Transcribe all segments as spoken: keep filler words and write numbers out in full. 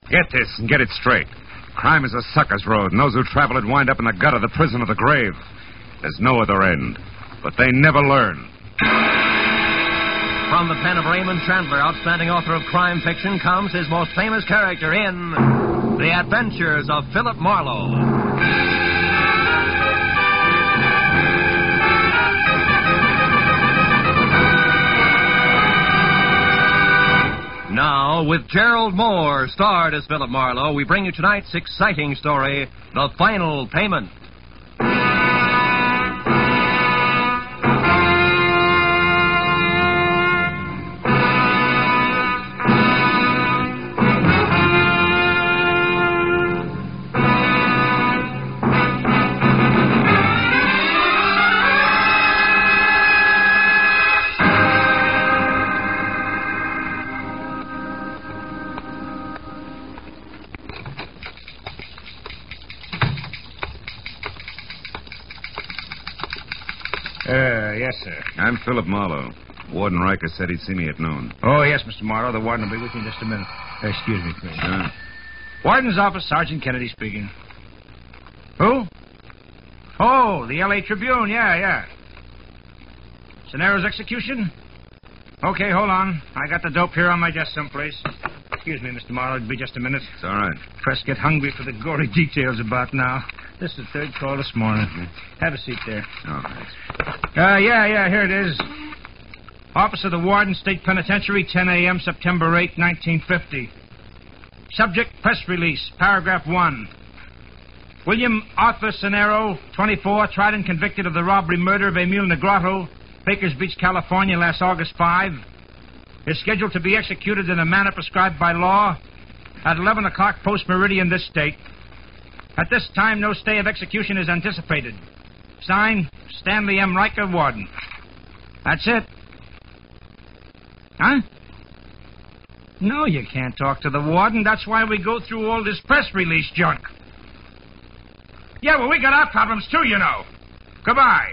Get this and get it straight. Crime is a sucker's road, and those who travel it wind up in the gut of the prison or the grave. There's no other end. But they never learn. From the pen of Raymond Chandler, outstanding author of crime fiction, comes his most famous character in The Adventures of Philip Marlowe. Now, with Gerald Moore, starred as Philip Marlowe, we bring you tonight's exciting story, The Final Payment. Uh, yes, sir. I'm Philip Marlowe. Warden Riker said he'd see me at noon. Oh, yes, Mister Marlowe. The warden will be with you in just a minute. Uh, excuse me, please. Sure. Warden's office, Sergeant Kennedy speaking. Who? Oh, the L A Tribune. Yeah, yeah. Cenaro's execution? Okay, hold on. I got the dope here on my desk someplace. Excuse me, Mister Marlowe. It'll be just a minute. It's all right. Press get hungry for the gory details about now. This is the third call this morning. Mm-hmm. Have a seat there. Oh, thanks. Uh, yeah, yeah, here it is. Office of the Warden, State Penitentiary, ten a.m., September eighth, nineteen fifty. Subject, press release, paragraph one. William Arthur Cenaro, twenty-four, tried and convicted of the robbery murder of Emil Negrato, Bakers Beach, California, last August fifth, is scheduled to be executed in a manner prescribed by law at eleven o'clock post-meridian this date. At this time, no stay of execution is anticipated. Signed, Stanley M. Riker, Warden. That's it. Huh? No, you can't talk to the warden. That's why we go through all this press release junk. Yeah, well, we got our problems, too, you know. Goodbye.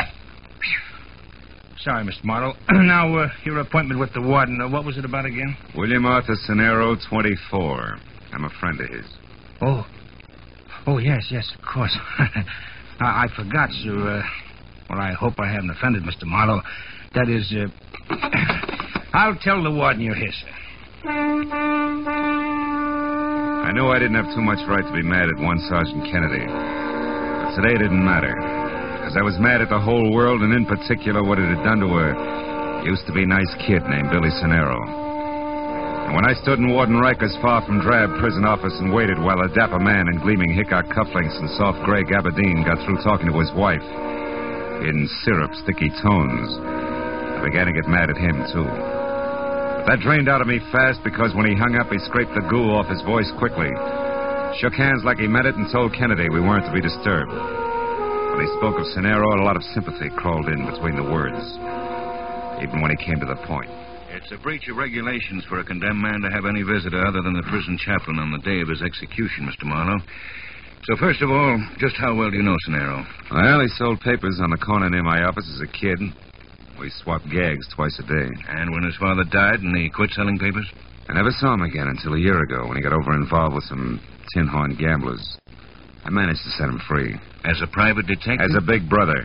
Sorry, Mister Marlowe. Now, uh, your appointment with the warden, uh, what was it about again? William Arthur Cenaro, twenty-four. I'm a friend of his. Oh. Oh, yes, yes, of course. I, I forgot, sir. Uh, well, I hope I haven't offended Mister Marlowe. That is, uh... I'll tell the warden you're here, sir. I knew I didn't have too much right to be mad at one Sergeant Kennedy. But today it didn't matter. Because I was mad at the whole world, and in particular what it had done to a used-to-be nice kid named Billy Cenaro. And when I stood in Warden Riker's far-from drab prison office and waited while a dapper man in gleaming Hickok cufflinks and soft gray gabardine got through talking to his wife in syrup, sticky tones, I began to get mad at him, too. But that drained out of me fast because when he hung up, he scraped the goo off his voice quickly, shook hands like he meant it, and told Kennedy we weren't to be disturbed. When he spoke of Cenaro, a lot of sympathy crawled in between the words, even when he came to the point. It's a breach of regulations for a condemned man to have any visitor other than the prison chaplain on the day of his execution, Mister Marlowe. So, first of all, just how well do you know Cenaro? Well, he sold papers on the corner near my office as a kid. We swapped gags twice a day. And when his father died and he quit selling papers? I never saw him again until a year ago when he got over-involved with some tin-horn gamblers. I managed to set him free. As a private detective? As a big brother.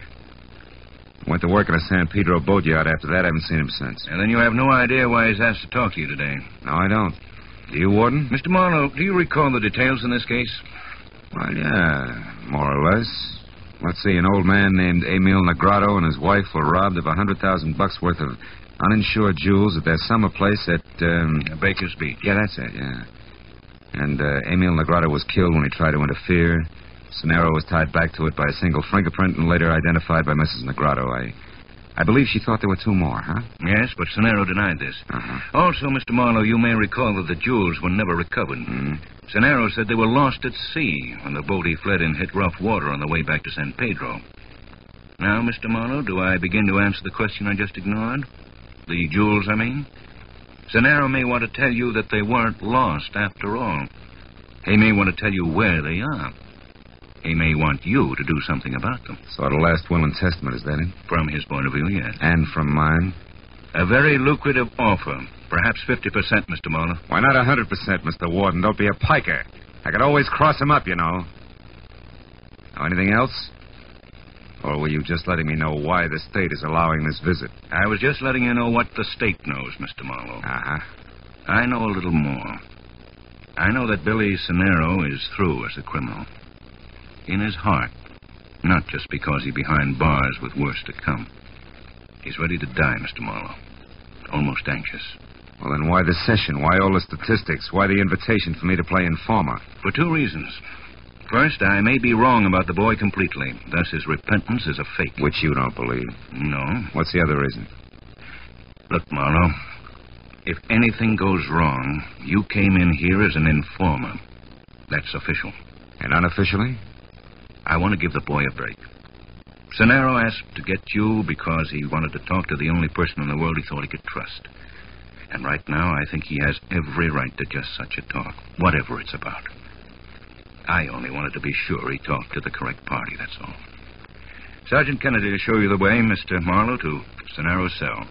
Went to work in a San Pedro boatyard after that. I haven't seen him since. And then you have no idea why he's asked to talk to you today? No, I don't. Do you, Warden? Mister Marlowe, do you recall the details in this case? Well, yeah, more or less. Let's see, an old man named Emil Negrato and his wife were robbed of a hundred thousand bucks worth of uninsured jewels at their summer place at, um... Baker's Beach. Yeah, that's it, yeah. And, uh, Emil Negrato was killed when he tried to interfere. Cenaro was tied back to it by a single fingerprint and later identified by Missus Negrato. I I believe she thought there were two more, huh? Yes, but Cenaro denied this. Uh-huh. Also, Mister Marlowe, you may recall that the jewels were never recovered. Mm-hmm. Cenaro said they were lost at sea when the boat he fled in hit rough water on the way back to San Pedro. Now, Mister Marlowe, do I begin to answer the question I just ignored? The jewels, I mean? Cenaro may want to tell you that they weren't lost after all. He may want to tell you where they are. He may want you to do something about them. Sort of last will and testament, is that it? From his point of view, yes. And from mine? A very lucrative offer. Perhaps fifty percent, Mister Marlowe. Why not one hundred percent, Mister Warden? Don't be a piker. I could always cross him up, you know. Now, anything else? Or were you just letting me know why the state is allowing this visit? I was just letting you know what the state knows, Mister Marlowe. Uh-huh. I know a little more. I know that Billy Cenero is through as a criminal. In his heart. Not just because he's behind bars with worse to come. He's ready to die, Mister Marlowe. Almost anxious. Well, then why the session? Why all the statistics? Why the invitation for me to play informer? For two reasons. First, I may be wrong about the boy completely. Thus, his repentance is a fake. Which you don't believe. No. What's the other reason? Look, Marlowe, if anything goes wrong, you came in here as an informer. That's official. And unofficially? I want to give the boy a break. Cenero asked to get you because he wanted to talk to the only person in the world he thought he could trust. And right now, I think he has every right to just such a talk, whatever it's about. I only wanted to be sure he talked to the correct party, that's all. Sergeant Kennedy to show you the way, Mister Marlowe, to Cenero's cell.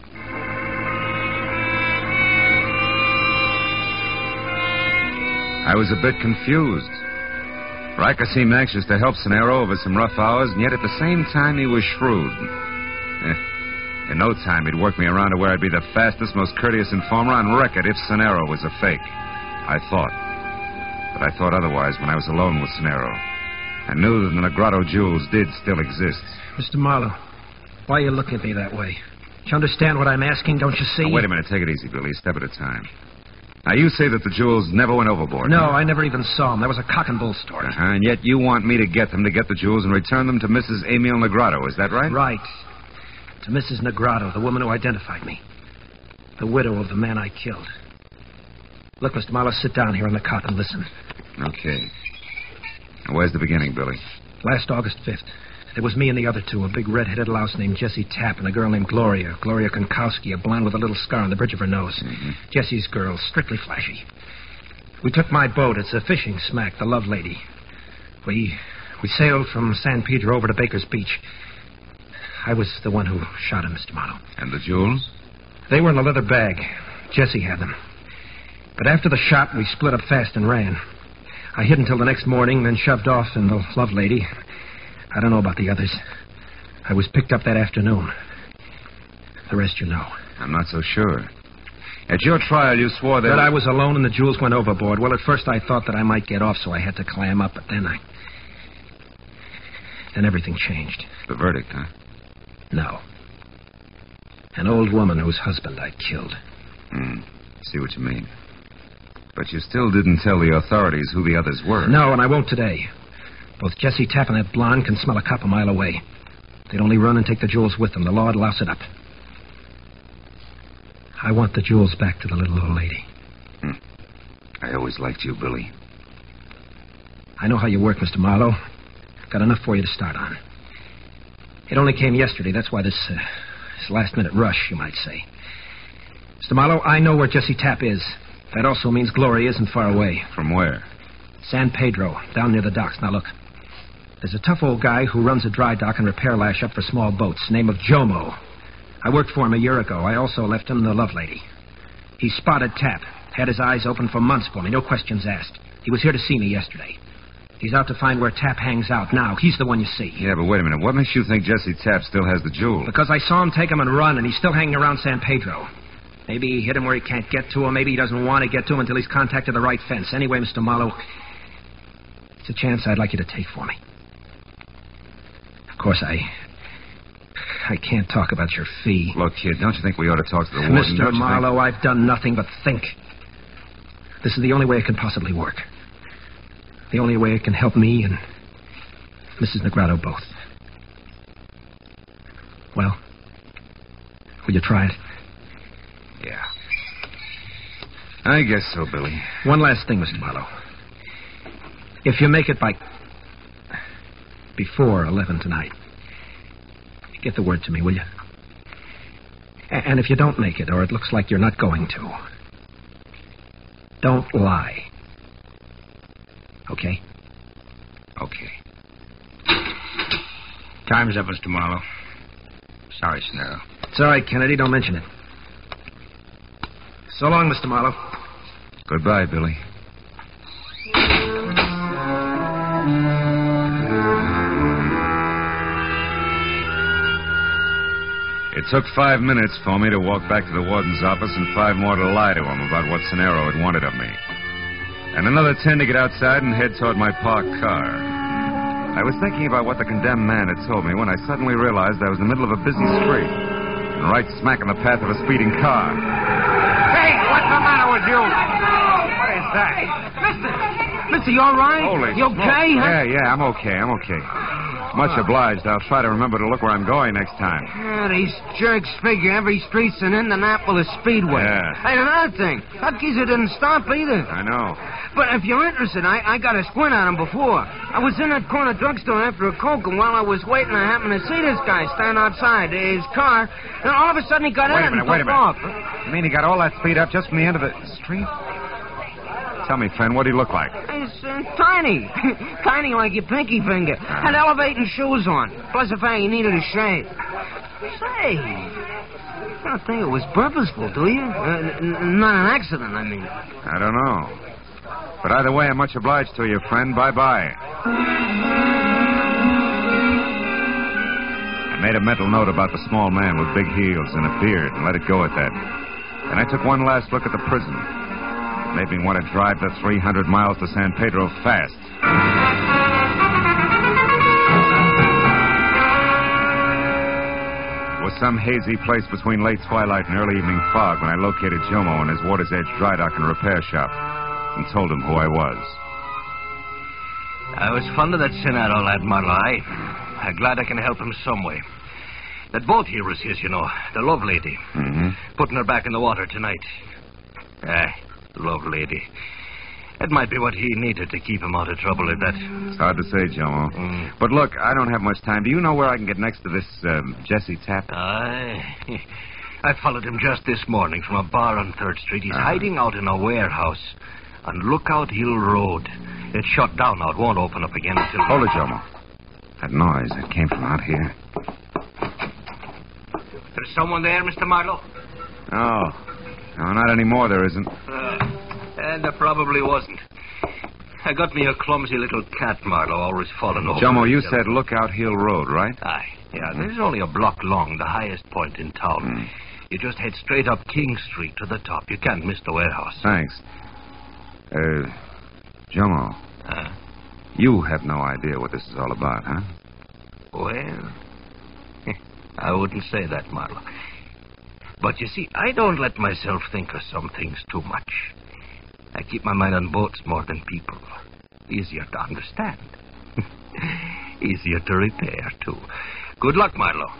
I was a bit confused. Riker seemed anxious to help Cenero over some rough hours, and yet at the same time he was shrewd. Eh, in no time he'd work me around to where I'd be the fastest, most courteous informer on record if Cenero was a fake. I thought. But I thought otherwise when I was alone with Cenero. I knew that the Negrado jewels did still exist. Mister Marlowe, why are you looking at me that way? Do you understand what I'm asking, don't you see? Now, wait a minute. Take it easy, Billy. Step at a time. Now, you say that the jewels never went overboard. No, huh? I never even saw them. That was a cock and bull story. Uh-huh, and yet you want me to get them, to get the jewels and return them to Missus Emil Negrado. Is that right? Right. To Missus Negrado, the woman who identified me. The widow of the man I killed. Look, Mister Marlowe, sit down here on the cot and listen. Okay. Now, where's the beginning, Billy? Last August fifth. There was me and the other two, a big red-headed louse named Jessie Tapp and a girl named Gloria. Gloria Konkowski, a blonde with a little scar on the bridge of her nose. Mm-hmm. Jessie's girl, strictly flashy. We took my boat. It's a fishing smack, the Love Lady. We we sailed from San Pedro over to Baker's Beach. I was the one who shot him, Mister Marlowe. And the jewels? They were in a leather bag. Jessie had them. But after the shot, we split up fast and ran. I hid until the next morning, then shoved off in the Love Lady. I don't know about the others. I was picked up that afternoon. The rest you know. I'm not so sure. At your trial, you swore that... That I was alone and the jewels went overboard. Well, at first I thought that I might get off, so I had to clam up, but then I... Then everything changed. The verdict, huh? No. An old woman whose husband I killed. Hmm. See what you mean. But you still didn't tell the authorities who the others were. No, and I won't today. Both Jessie Tapp and that blonde can smell a cop a mile away. They'd only run and take the jewels with them. The law would louse it up. I want the jewels back to the little old lady. Hmm. I always liked you, Billy. I know how you work, Mister Marlowe. Got enough for you to start on. It only came yesterday. That's why this, uh, this last-minute rush, you might say. Mister Marlowe, I know where Jessie Tapp is. That also means Gloria isn't far away. From where? San Pedro, down near the docks. Now, look. There's a tough old guy who runs a dry dock and repair lash up for small boats, name of Jomo. I worked for him a year ago. I also left him the Love Lady. He spotted Tapp, had his eyes open for months for me, no questions asked. He was here to see me yesterday. He's out to find where Tapp hangs out now. He's the one you see. Yeah, but wait a minute. What makes you think Jessie Tapp still has the jewel? Because I saw him take him and run, and he's still hanging around San Pedro. Maybe he hit him where he can't get to him. Maybe he doesn't want to get to him until he's contacted the right fence. Anyway, Mister Marlowe, it's a chance I'd like you to take for me. Of course, I... I can't talk about your fee. Look, kid, don't you think we ought to talk to the warden? Mister Marlowe, I've done nothing but think. This is the only way it can possibly work. The only way it can help me and Missus Negrado both. Well, will you try it? Yeah. I guess so, Billy. One last thing, Mister Marlowe. If you make it by... before eleven tonight, get the word to me, will you? And if you don't make it, or it looks like you're not going to, don't lie. Okay? Okay. Time's up, Mister Marlowe. Sorry, Cenero. It's all right, Kennedy. Don't mention it. So long, Mister Marlowe. Goodbye, Billy. It took five minutes for me to walk back to the warden's office and five more to lie to him about what Cenero had wanted of me. And another ten to get outside and head toward my parked car. I was thinking about what the condemned man had told me when I suddenly realized I was in the middle of a busy street and right smack in the path of a speeding car. Hey, what's the matter with you? What is that? Mister! Mister, you all right? Holy You okay, smoke. huh? Yeah, yeah, I'm okay, I'm okay. Much obliged. I'll try to remember to look where I'm going next time. Yeah, these jerks figure every street's an Indianapolis Speedway. Yeah. Hey, another thing. That geezer didn't stop either. I know. But if you're interested, I, I got a squint on him before. I was in that corner drugstore after a Coke, and while I was waiting, I happened to see this guy stand outside his car, and all of a sudden he got Wait a in minute, and wait a took minute. off. You mean he got all that speed up just from the end of the street? Tell me, friend, what'd he look like? He's uh, tiny. Tiny like your pinky finger. Had elevating shoes on. Plus the fact he needed a shave. Say, you don't think it was purposeful, do you? Uh, n- not an accident, I mean. I don't know. But either way, I'm much obliged to you, friend. Bye-bye. I made a mental note about the small man with big heels and a beard and let it go at that. And I took one last look at the prison. It made me want to drive the three hundred miles to San Pedro fast. It was some hazy place between late twilight and early evening fog when I located Jomo in his Water's Edge dry dock and repair shop and told him who I was. I was fond of that Cenero lad, Marlowe. I, I'm glad I can help him some way. That boat here is his, you know, the Love Lady. Mm-hmm. Putting her back in the water tonight. Ah, Love Lady. That might be what he needed to keep him out of trouble at that. It's hard to say, Jomo. Mm. But look, I don't have much time. Do you know where I can get next to this um, Jesse Tapp? Aye. I followed him just this morning from a bar on third Street. He's uh-huh. hiding out in a warehouse on Lookout Hill Road. It's shut down now. It won't open up again until... Hold it, Jomo. That noise, it came from out here. There's someone there, Mister Marlowe? No. No, not anymore, there isn't. Uh, and there probably wasn't. I got me a clumsy little cat, Marlowe, always falling over. Jomo, you said Lookout Hill Road, right? Aye. Yeah, mm-hmm. This is only a block long, the highest point in town. Mm. You just head straight up King Street to the top. You can't miss the warehouse. Thanks. Uh, Jomo. Uh, you have no idea what this is all about, huh? Well, I wouldn't say that, Marlowe. But you see, I don't let myself think of some things too much. I keep my mind on boats more than people. Easier to understand. Easier to repair, too. Good luck, Marlowe.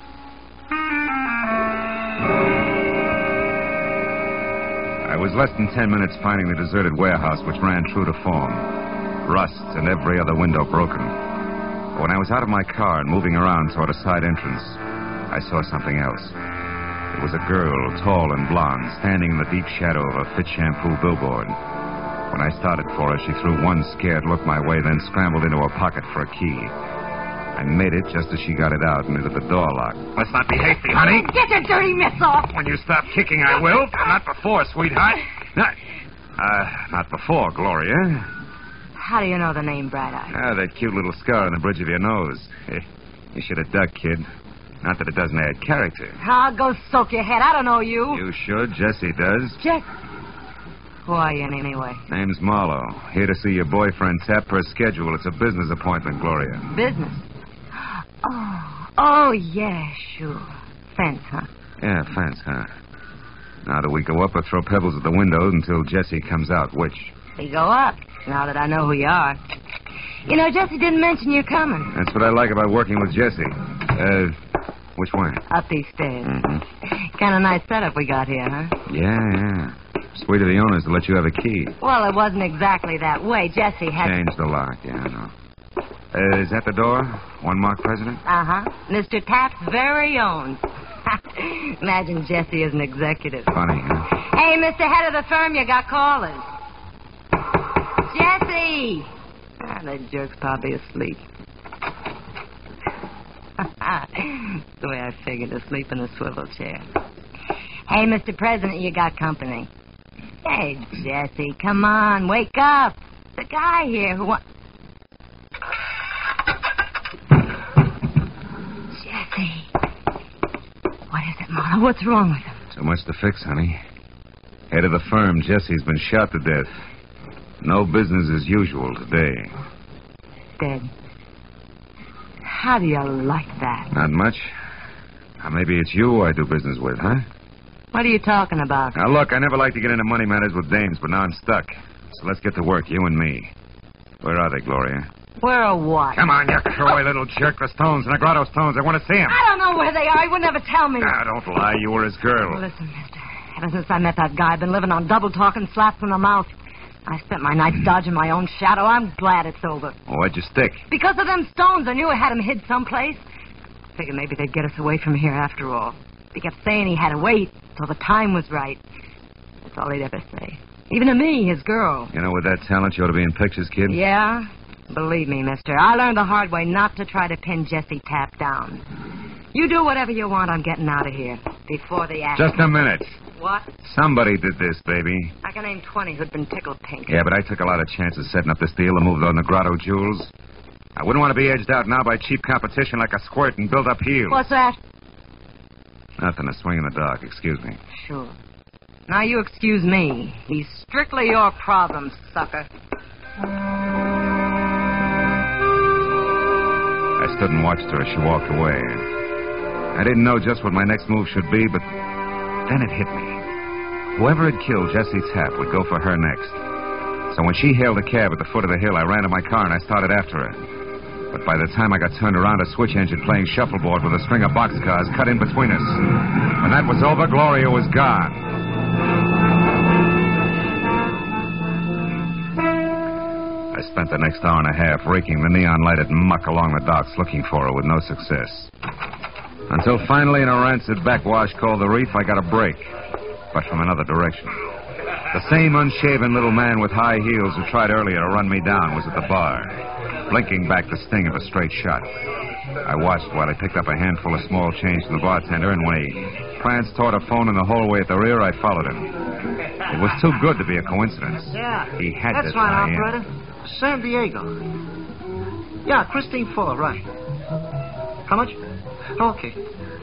I was less than ten minutes finding the deserted warehouse, which ran true to form. Rust and every other window broken. When I was out of my car and moving around toward a side entrance, I saw something else. It was a girl, tall and blonde, standing in the deep shadow of a Fit Shampoo billboard. When I started for her, she threw one scared look my way, then scrambled into her pocket for a key. I made it just as she got it out and into the door lock. Let's not be hasty, honey. Get your dirty mitts off. When you stop kicking, I will. Not before, sweetheart. Not, uh, not before, Gloria. How do you know the name Bright Eye? Ah, that cute little scar on the bridge of your nose. You should have ducked, kid. Not that it doesn't add character. I'll go soak your head. I don't know you. You should. Jesse does. Jesse? Who are you, anyway? Name's Marlowe. Here to see your boyfriend Tapp per schedule. It's a business appointment, Gloria. Business? Oh, oh, yeah, sure. Fence, huh? Yeah, fence, huh? Now, do we go up or throw pebbles at the window until Jesse comes out? Which? We go up, now that I know who you are. You know, Jesse didn't mention you're coming. That's what I like about working with Jesse. Uh, which way? Up these stairs. Mm-hmm. Kind of nice setup we got here, huh? Yeah, yeah. Sweet of the owners to let you have a key. Well, it wasn't exactly that way. Jesse had... Changed the lock, yeah, I know. Uh, is that the door? One mark president? Uh-huh. Mister Tapp's very own. Imagine Jesse as an executive. Funny, huh? Hey, Mister Head of the firm, you got callers. Jesse! Ah, that jerk's probably asleep. The way I figured to sleep in a swivel chair. Hey, Mister President, you got company. Hey, Jesse, come on, wake up. The guy here who wants... Jesse. What is it, Marla? What's wrong with him? Too much to fix, honey. Head of the firm, Jesse's been shot to death. No business as usual today. Dead. How do you like that? Not much. Now, maybe it's you I do business with, huh? What are you talking about? Now, look, I never like to get into money matters with dames, but now I'm stuck. So let's get to work, you and me. Where are they, Gloria? Where or what? Come on, you coy little jerk. The Stones, Negrado Stones. I want to see them. I don't know where they are. He would never tell me. Now, don't lie. You were his girl. Listen, mister. Ever since I met that guy, I've been living on double talk and slaps in the mouth. I spent my nights dodging my own shadow. I'm glad it's over. Well, why'd you stick? Because of them Stones. I knew I had him hid someplace. Figured maybe they'd get us away from here after all. He kept saying he had to wait till the time was right. That's all he'd ever say. Even to me, his girl. You know, with that talent, you ought to be in pictures, kid. Yeah? Believe me, mister. I learned the hard way not to try to pin Jesse Tapp down. You do whatever you want. I'm getting out of here. Before the action. Just a minute. What? Somebody did this, baby. I can name twenty who'd been tickled pink. Yeah, but I took a lot of chances setting up this deal to move those Negrado jewels. I wouldn't want to be edged out now by cheap competition like a squirt and build up heels. What's that? Nothing, a swing in the dark. Excuse me. Sure. Now you excuse me. He's strictly your problem, sucker. I stood and watched her as she walked away. I didn't know just what my next move should be, but then it hit me. Whoever had killed Jesse Tapp would go for her next. So when she hailed a cab at the foot of the hill, I ran to my car and I started after her. But by the time I got turned around, a switch engine playing shuffleboard with a string of boxcars cut in between us. When that was over, Gloria was gone. I spent the next hour and a half raking the neon-lighted muck along the docks looking for her with no success. Until finally, in a rancid backwash called the Reef, I got a break, but from another direction. The same unshaven little man with high heels who tried earlier to run me down was at the bar, blinking back the sting of a straight shot. I watched while he picked up a handful of small change from the bartender, and when he pranced toward a phone in the hallway at the rear, I followed him. It was too good to be a coincidence. Yeah. He had That's to right, tie in. operator. San Diego. Yeah, Christine Fuller, right. How much? Okay.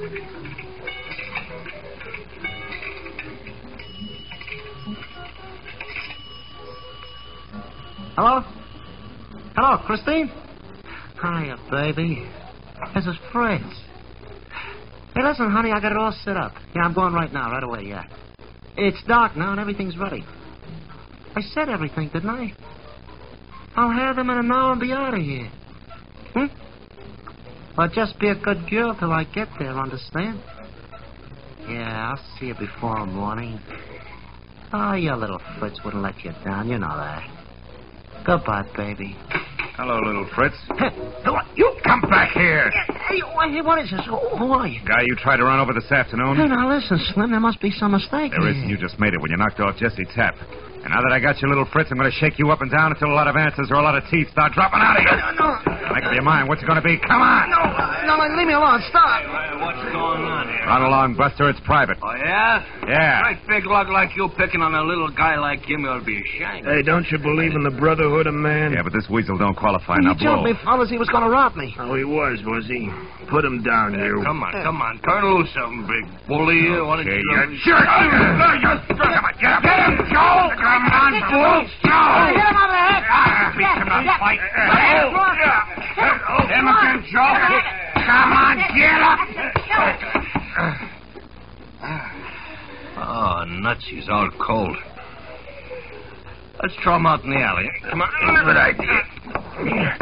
Hello? Hello, Christine? Hiya, baby. This is Fritz. Hey, listen, honey, I got it all set up. Yeah, I'm going right now, right away, yeah. It's dark now and everything's ready. I said everything, didn't I? I'll have them in an hour and be out of here. Hmm? Well, just be a good girl till I get there, understand? Yeah, I'll see you before morning. Oh, your little Fritz wouldn't let you down, you know that. Goodbye, baby. Hello, little Fritz. Hey, what? You Come back here. Hey, what, hey, what is this? Who, who are you? Guy you tried to run over this afternoon? Hey, now listen, Slim, there must be some mistake There here. isn't. You just made it when you knocked off Jesse Tapp. And now that I got your little Fritz, I'm going to shake you up and down until a lot of answers or a lot of teeth start dropping out of you. No, no. Make up your mind. What's it going to be? Come on. No, no, no, leave me alone. Stop. What's going on here? Run along, Buster. It's private. Oh, yeah? Yeah. Great big lug like you picking on a little guy like him, you'll be ashamed. Hey, don't you believe in the brotherhood of man? Yeah, but this weasel don't qualify. He Now told blow. me, fellas, he was going to rob me. Oh, he was, was he? Put him down, you. Come on, come on. Turn loose something, big bully. Why don't Okay, you... you jerk. Come on, get up. Get him, Joe. Come on, fool. Joe. Hit him on the head. Ah, beat him up, fight. Him again, Joe. Come on, get up. Oh, nuts. He's all cold. Let's throw him out in the alley. Come on. Good idea.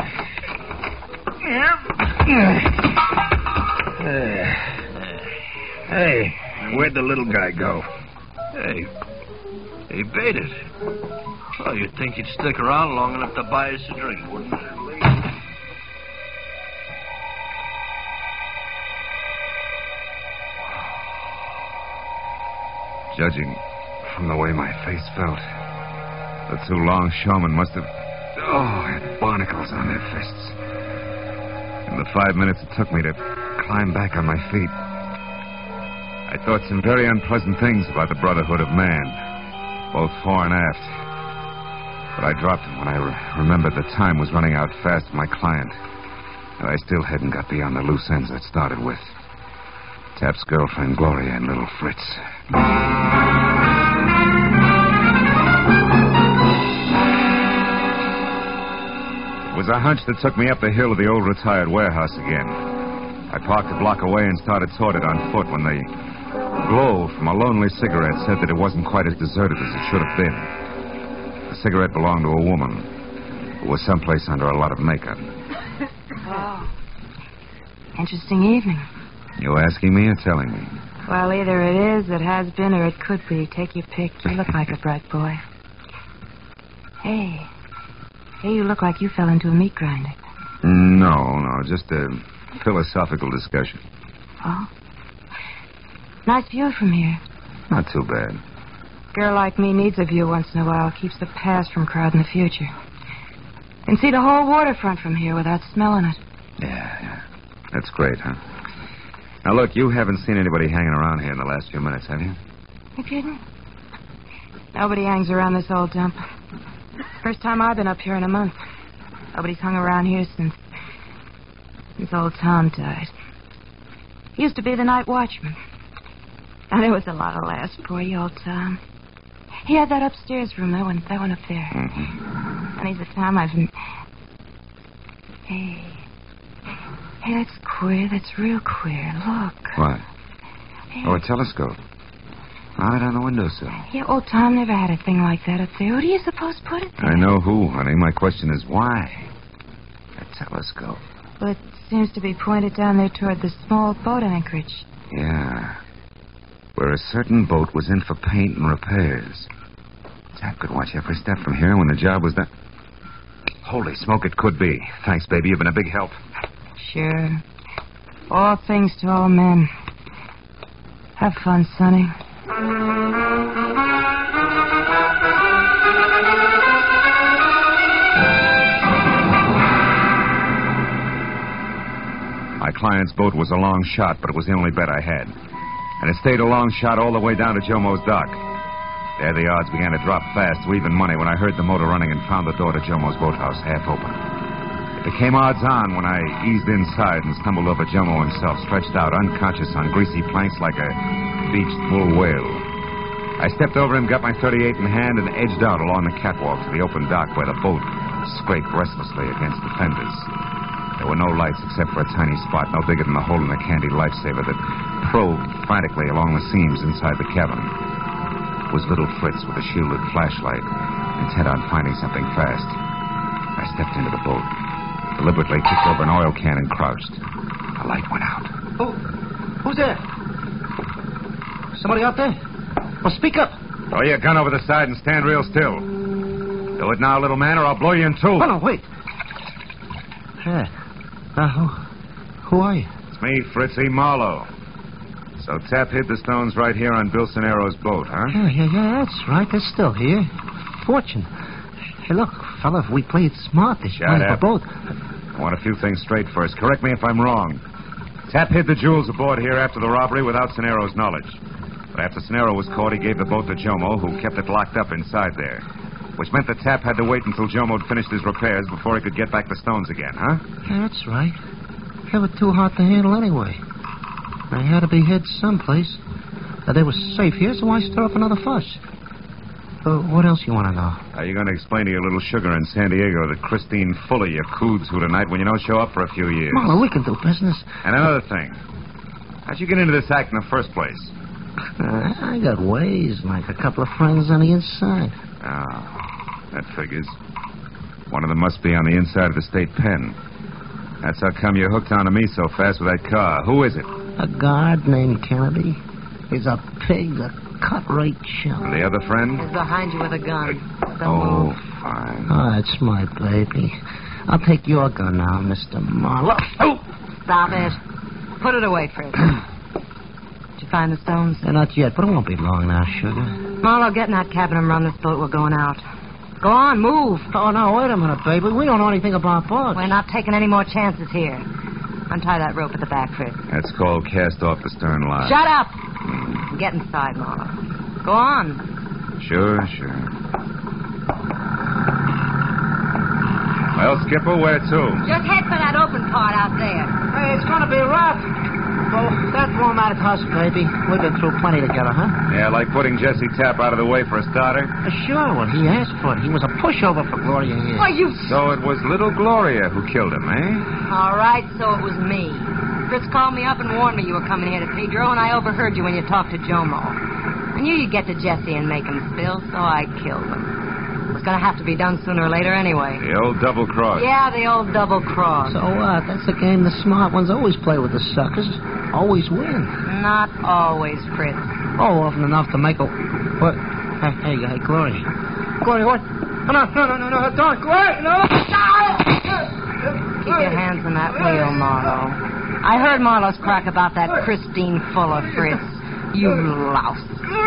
Hey, where'd the little guy go? Hey, he baited. Oh, you'd think he'd stick around long enough to buy us a drink, wouldn't you? Judging from the way my face felt, the two longshoremen must have, oh, had barnacles on their fists. In the five minutes it took me to climb back on my feet. I thought some very unpleasant things about the Brotherhood of Man, both fore and aft. But I dropped them when I re- remembered the time was running out fast for my client. And I still hadn't got beyond the loose ends I'd started with. Tap's girlfriend, Gloria, and little Fritz. It was a hunch that took me up the hill of the old retired warehouse again. I parked a block away and started toward it on foot when the glow from a lonely cigarette said that it wasn't quite as deserted as it should have been. The cigarette belonged to a woman who was someplace under a lot of makeup. Oh. Interesting evening. You asking me or telling me? Well, either it is, it has been, or it could be. Take your pick. You look like a bright boy. Hey. Hey, you look like you fell into a meat grinder. No, no, just a philosophical discussion. Oh? Nice view from here. Not too bad. A girl like me needs a view once in a while. Keeps the past from crowding the future. Can see the whole waterfront from here without smelling it. Yeah, yeah. That's great, huh? Now, look, you haven't seen anybody hanging around here in the last few minutes, have you? You kidding? Nobody hangs around this old dump. First time I've been up here in a month. Nobody's hung around here since... since old Tom died. He used to be the night watchman. And there was a lot of laughs, poor old Tom. He had that upstairs room, that one, that one up there. Mm-hmm. And he's the time I've been... Hey... Hey, that's queer. That's real queer. Look. What? Hey. Oh, a telescope. Right on the windowsill. Yeah, old Tom never had a thing like that up there. Who do you suppose put it there? I know who, honey. My question is why? A telescope. Well, it seems to be pointed down there toward the small boat anchorage. Yeah. Where a certain boat was in for paint and repairs. Tap could watch every step from here when the job was done. Holy smoke, it could be. Thanks, baby. You've been a big help. Sure. All things to all men. Have fun, Sonny. My client's boat was a long shot, but it was the only bet I had. And it stayed a long shot all the way down to Jomo's dock. There the odds began to drop fast to even money when I heard the motor running and found the door to Jomo's boathouse half open. It became odds on when I eased inside and stumbled over Jomo himself, stretched out unconscious on greasy planks like a beached bull whale. I stepped over him, got my thirty-eight in hand, and edged out along the catwalk to the open dock where the boat scraped restlessly against the fenders. There were no lights except for a tiny spot no bigger than the hole in the candy lifesaver that probed frantically along the seams inside the cabin. It was little Fritz with a shielded flashlight, intent on finding something fast. I stepped into the boat, deliberately kicked over an oil can and crouched. The light went out. Who? Who's there? Somebody out there? Well, speak up. Throw your gun over the side and stand real still. Do it now, little man, or I'll blow you in two. Oh, no, wait. Hey. Uh, who, who are you? It's me, Fritzy Marlowe. So Tap hid the stones right here on Bill Cinero's boat, huh? Yeah, yeah, yeah, that's right. They're still here. Fortune. Hey, look, fella, if we played smart, they should Shut the up. boat. I want a few things straight first. Correct me if I'm wrong. Tap hid the jewels aboard here after the robbery without Cinero's knowledge. But after Cinero was caught, he gave the boat to Jomo, who kept it locked up inside there. Which meant that Tap had to wait until Jomo had finished his repairs before he could get back the stones again, huh? Yeah, that's right. They were too hard to handle anyway. They had to be hid someplace. Uh, they were safe here, so why stir up another fuss? Uh, what else you want to know? Are you going to explain to your little sugar in San Diego that Christine Fuller, your coods who tonight when you don't show up for a few years? Marla, we can do business. And another thing. How'd you get into this act in the first place? Uh, I got ways, like a couple of friends on the inside. Ah, that figures. One of them must be on the inside of the state pen. That's how come you hooked onto me so fast with that car. Who is it? A guard named Kennedy. He's a pig, a cut-rate chump. And the other friend? He's behind you with a gun. Don't Oh, move. fine. Oh, that's my baby. I'll take your gun now, Mister Marlowe. Oh! Stop it. Put it away, Fritz. Did you find the stones? Uh, not yet, but it won't be long now, sugar. Marlowe, get in that cabin and run this boat. We're going out. Go on, move. Oh, no, wait a minute, baby. We don't know anything about boats. We're not taking any more chances here. Untie that rope at the back, Fritz. That's called cast off the stern line. Shut up! Get inside, Marlowe. Go on. Sure, sure. Well, Skipper, where to? Just head for that open part out there. Hey, it's gonna be rough. Well, that won't matter to us, baby. We've been through plenty together, huh? Yeah, like putting Jesse Tapp out of the way for a starter. Uh, sure, well, he asked for it. He was a pushover for Gloria here. Why, you... So it was little Gloria who killed him, eh? All right, so it was me. Fritz called me up and warned me you were coming here to Pedro, and I overheard you when you talked to Jomo. I knew you'd get to Jesse and make him spill, so I killed him. It was going to have to be done sooner or later anyway. The old double cross. Yeah, the old double cross. So what? Uh, that's the game the smart ones always play with the suckers. Always win. Not always, Fritz. Oh, often enough to make a... What? Hey, hey, hey, Gloria. Gloria, what? No, no, no, no, no, don't. Gloria, no! Keep your hands on that wheel, Marlowe. I heard Marlowe's crack about that Christine Fuller, Fritz. You louse.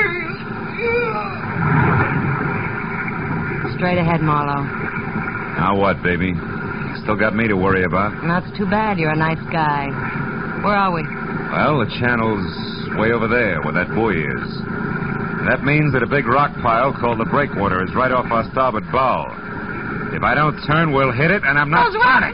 Straight ahead, Marlowe. Now what, baby? Still got me to worry about. And that's too bad. You're a nice guy. Where are we? Well, the channel's way over there, where that buoy is. And that means that a big rock pile called the Breakwater is right off our starboard bow. If I don't turn, we'll hit it, and I'm not turning.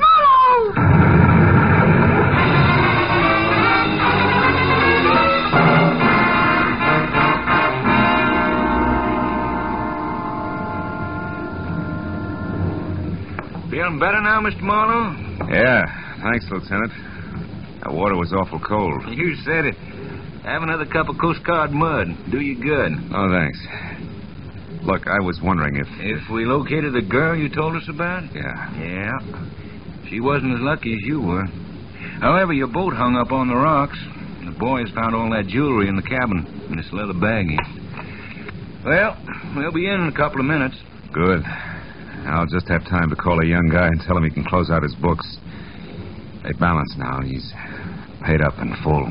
Feeling better now, Mister Marlowe? Yeah, thanks, Lieutenant. That water was awful cold. You said it. Have another cup of Coast Guard mud. Do you good. Oh, thanks. Look, I was wondering if... If we located the girl you told us about? Yeah. Yeah. She wasn't as lucky as you were. However, your boat hung up on the rocks. The boys found all that jewelry in the cabin in this leather baggie. Well, we'll be in in a couple of minutes. Good. I'll just have time to call a young guy and tell him he can close out his books. They balance now. He's paid up in full.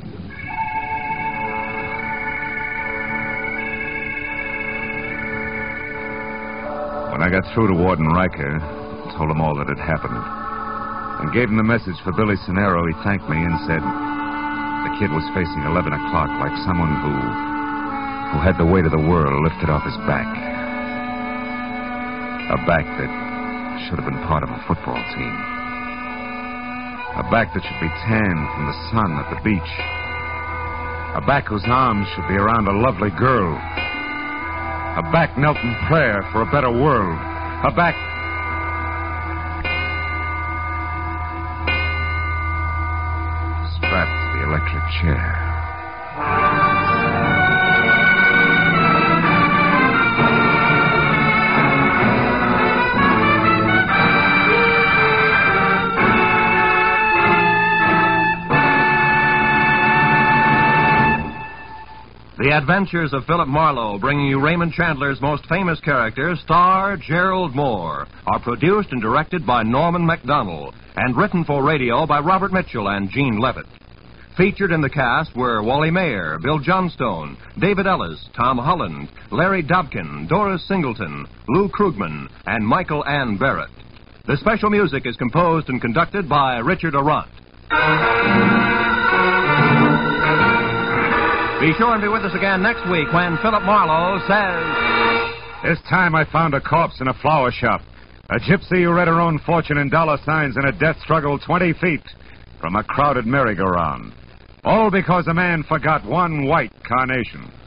When I got through to Warden Riker, told him all that had happened, and gave him the message for Billy Sonero, he thanked me and said the kid was facing eleven o'clock like someone who who had the weight of the world lifted off his back. A back that should have been part of a football team. A back that should be tanned from the sun at the beach. A back whose arms should be around a lovely girl. A back knelt in prayer for a better world. A back... strapped to the electric chair. The Adventures of Philip Marlowe, bringing you Raymond Chandler's most famous character, star Gerald Moore, are produced and directed by Norman Macdonnell and written for radio by Robert Mitchell and Gene Levitt. Featured in the cast were Wally Mayer, Bill Johnstone, David Ellis, Tom Holland, Larry Dobkin, Doris Singleton, Lou Krugman, and Michael Ann Barrett. The special music is composed and conducted by Richard Arant. Be sure and be with us again next week when Philip Marlowe says... This time I found a corpse in a flower shop. A gypsy who read her own fortune in dollar signs in a death struggle twenty feet from a crowded merry-go-round. All because a man forgot one white carnation.